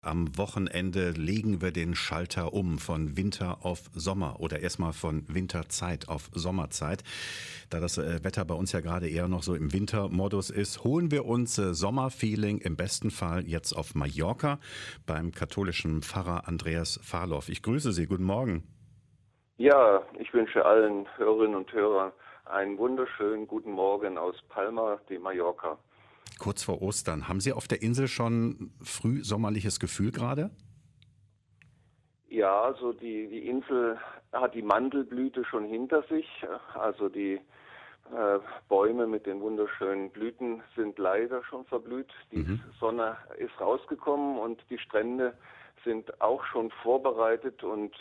Am Wochenende legen wir den Schalter um von Winter auf Sommer oder erstmal von Winterzeit auf Sommerzeit. Da das Wetter bei uns ja gerade eher noch so im Wintermodus ist, holen wir uns Sommerfeeling im besten Fall jetzt auf Mallorca beim katholischen Pfarrer Andreas Farloff. Ich grüße Sie, guten Morgen. Ja, ich wünsche allen Hörerinnen und Hörern einen wunderschönen guten Morgen aus Palma de Mallorca. Kurz vor Ostern. Haben Sie auf der Insel schon frühsommerliches Gefühl gerade? Ja, also die Insel hat die Mandelblüte schon hinter sich. Also die Bäume mit den wunderschönen Blüten sind leider schon verblüht. Die Mhm. Sonne ist rausgekommen und die Strände sind auch schon vorbereitet und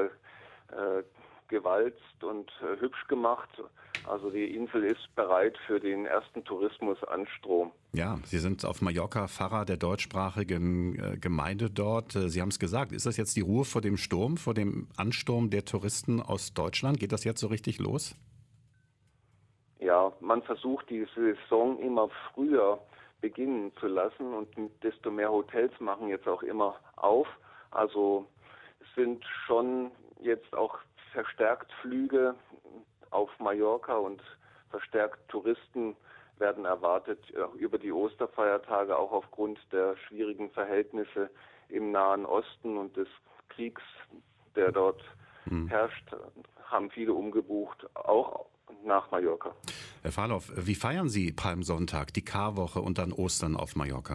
gewalzt und hübsch gemacht. Also die Insel ist bereit für den ersten Tourismusanstrom. Ja, Sie sind auf Mallorca Pfarrer der deutschsprachigen Gemeinde dort. Sie haben es gesagt. Ist das jetzt die Ruhe vor dem Sturm, vor dem Ansturm der Touristen aus Deutschland? Geht das jetzt so richtig los? Ja, man versucht die Saison immer früher beginnen zu lassen und desto mehr Hotels machen jetzt auch immer auf. Also es sind schon jetzt auch verstärkt Flüge auf Mallorca und verstärkt Touristen werden erwartet über die Osterfeiertage, auch aufgrund der schwierigen Verhältnisse im Nahen Osten und des Kriegs, der dort Hm. herrscht, haben viele umgebucht, auch nach Mallorca. Herr Farloff, wie feiern Sie Palmsonntag, die Karwoche und dann Ostern auf Mallorca?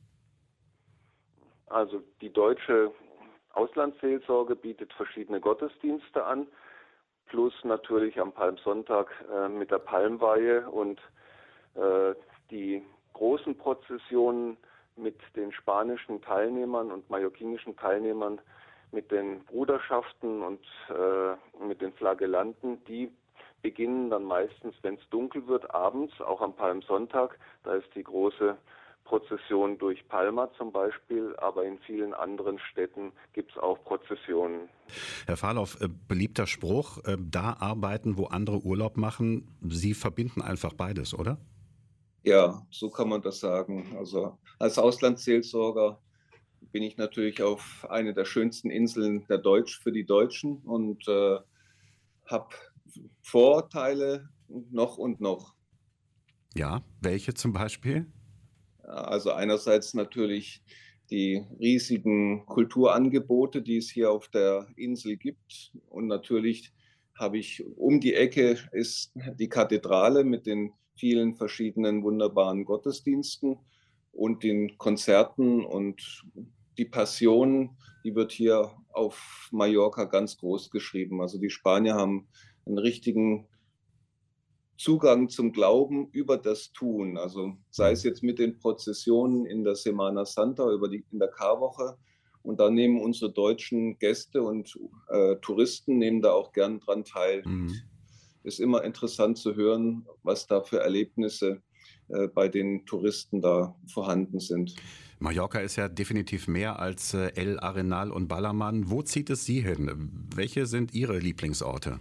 Also die deutsche Auslandsseelsorge bietet verschiedene Gottesdienste an, plus natürlich am Palmsonntag mit der Palmweihe und äh, die großen Prozessionen mit den spanischen Teilnehmern und mallorquinischen Teilnehmern, mit den Bruderschaften und mit den Flagellanten, die beginnen dann meistens, wenn es dunkel wird, abends, auch am Palmsonntag. Da ist die große Prozession durch Palma zum Beispiel, aber in vielen anderen Städten gibt es auch Prozessionen. Herr Farloff, beliebter Spruch, da arbeiten, wo andere Urlaub machen. Sie verbinden einfach beides, oder? Ja, so kann man das sagen. Also als Auslandsseelsorger bin ich natürlich auf eine der schönsten Inseln der Deutsch für die Deutschen und habe Vorteile noch und noch. Ja, welche zum Beispiel? Also einerseits natürlich die riesigen Kulturangebote, die es hier auf der Insel gibt. Und natürlich habe ich um die Ecke ist die Kathedrale mit den vielen verschiedenen wunderbaren Gottesdiensten und den Konzerten und die Passion, die wird hier auf Mallorca ganz groß geschrieben. Also die Spanier haben einen richtigen Zugang zum Glauben über das Tun. Also sei es Hm. jetzt mit den Prozessionen in der Semana Santa, in der Karwoche. Und da nehmen unsere deutschen Gäste und Touristen nehmen da auch gern dran teil. Und Hm. ist immer interessant zu hören, was da für Erlebnisse bei den Touristen da vorhanden sind. Mallorca ist ja definitiv mehr als El Arenal und Ballermann. Wo zieht es Sie hin? Welche sind Ihre Lieblingsorte?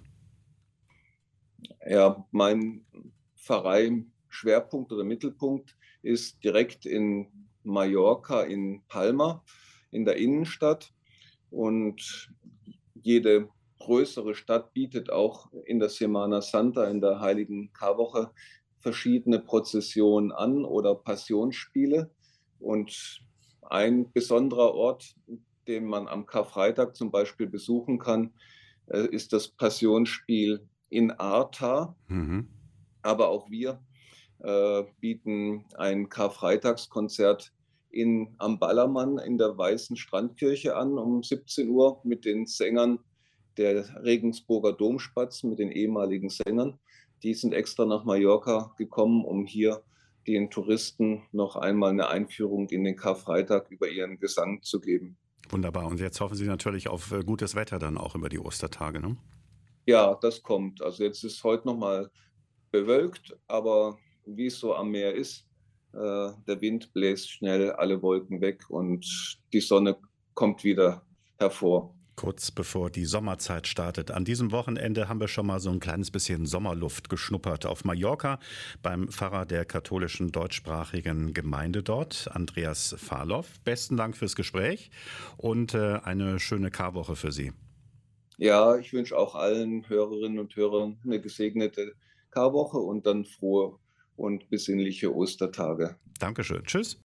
Ja, mein Pfarrei Schwerpunkt oder Mittelpunkt ist direkt in Mallorca, in Palma, in der Innenstadt. Und jede größere Stadt bietet auch in der Semana Santa, in der Heiligen Karwoche, verschiedene Prozessionen an oder Passionsspiele. Und ein besonderer Ort, den man am Karfreitag zum Beispiel besuchen kann, ist das Passionsspiel in Arta. Mhm. Aber auch wir bieten ein Karfreitagskonzert am Ballermann in der Weißen Strandkirche an um 17 Uhr mit den Sängern der Regensburger Domspatzen, mit den ehemaligen Sängern. Die sind extra nach Mallorca gekommen, um hier den Touristen noch einmal eine Einführung in den Karfreitag über ihren Gesang zu geben. Wunderbar. Und jetzt hoffen Sie natürlich auf gutes Wetter dann auch über die Ostertage, ne? Ja, das kommt. Also jetzt ist heute noch mal bewölkt, aber wie es so am Meer ist, der Wind bläst schnell alle Wolken weg und die Sonne kommt wieder hervor. Kurz bevor die Sommerzeit startet. An diesem Wochenende haben wir schon mal so ein kleines bisschen Sommerluft geschnuppert auf Mallorca beim Pfarrer der katholischen deutschsprachigen Gemeinde dort, Andreas Farloff. Besten Dank fürs Gespräch und eine schöne Karwoche für Sie. Ja, ich wünsche auch allen Hörerinnen und Hörern eine gesegnete Karwoche und dann frohe und besinnliche Ostertage. Dankeschön. Tschüss.